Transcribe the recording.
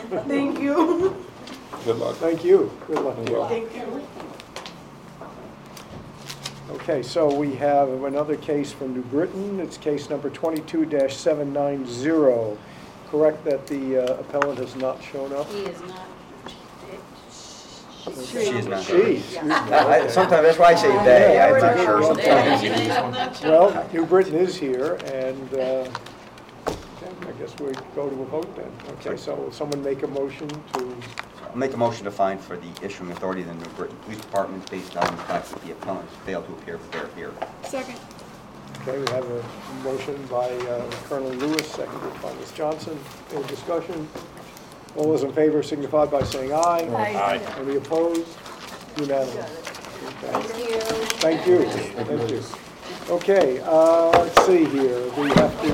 Thank you. Good luck. Thank you. Good luck to you. Thank you. Okay, so we have another case from New Britain. It's case number 22-790. Correct that the appellant has not shown up? He is not. She is not. She. Sometimes, that's why I say they, I'm not sure sometimes. Well, New Britain is here, and okay, I guess we go to a vote then. Okay, so will someone make a motion to... I'll make a motion to find for the issuing authority of the New Britain Police Department based on the fact that the appellants failed to appear for their hearing. Second. Okay, we have a motion by Colonel Lewis, seconded by Ms. Johnson. Any discussion? All those in favor signify by saying aye. Aye. Any opposed? Unanimous. Okay. Thank you. Thank you. Thank you. Okay, let's see here. We have to